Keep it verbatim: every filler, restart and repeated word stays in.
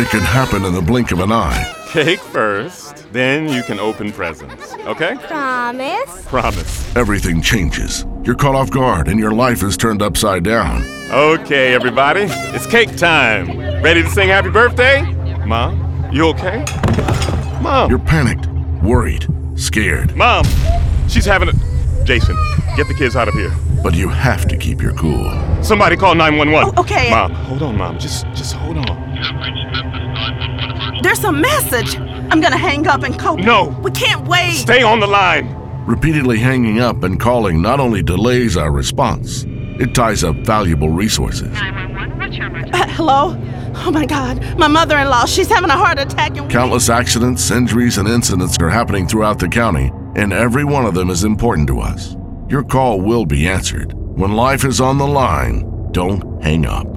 It can happen in the blink of an eye. Cake first, then you can open presents, okay? Promise? Promise. Everything changes. You're caught off guard and your life is turned upside down. Okay, everybody, it's cake time. Ready to sing happy birthday? Mom, you okay? Mom. You're panicked, worried, scared. Mom, she's having a... Jason, get the kids out of here. But you have to keep your cool. Somebody call nine one one. Oh, okay. Mom, hold on, Mom. Just, just hold on. There's a message. I'm gonna hang up and call. No. We can't wait. Stay on the line. Repeatedly hanging up and calling not only delays our response, it ties up valuable resources. Uh, hello? Oh my God, my mother-in-law, she's having a heart attack and... Countless accidents, injuries, and incidents are happening throughout the county, and every one of them is important to us. Your call will be answered. When life is on the line, don't hang up.